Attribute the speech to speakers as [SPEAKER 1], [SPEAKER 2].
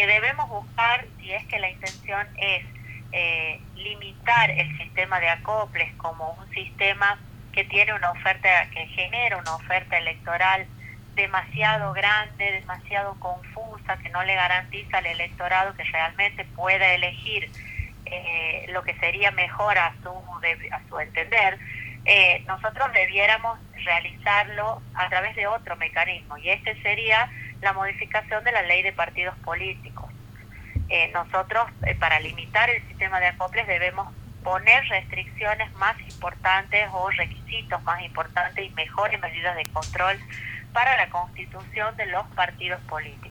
[SPEAKER 1] que debemos buscar, si es que la intención es limitar el sistema de acoples como un sistema que tiene una oferta, que genera una oferta electoral demasiado grande, demasiado confusa, que no le garantiza al electorado que realmente pueda elegir lo que sería mejor a su entender, nosotros debiéramos realizarlo a través de otro mecanismo, y este sería la modificación de la ley de partidos políticos. Nosotros, para limitar el sistema de acoples, debemos poner restricciones más importantes o requisitos más importantes y mejores medidas de control para la constitución de los partidos políticos.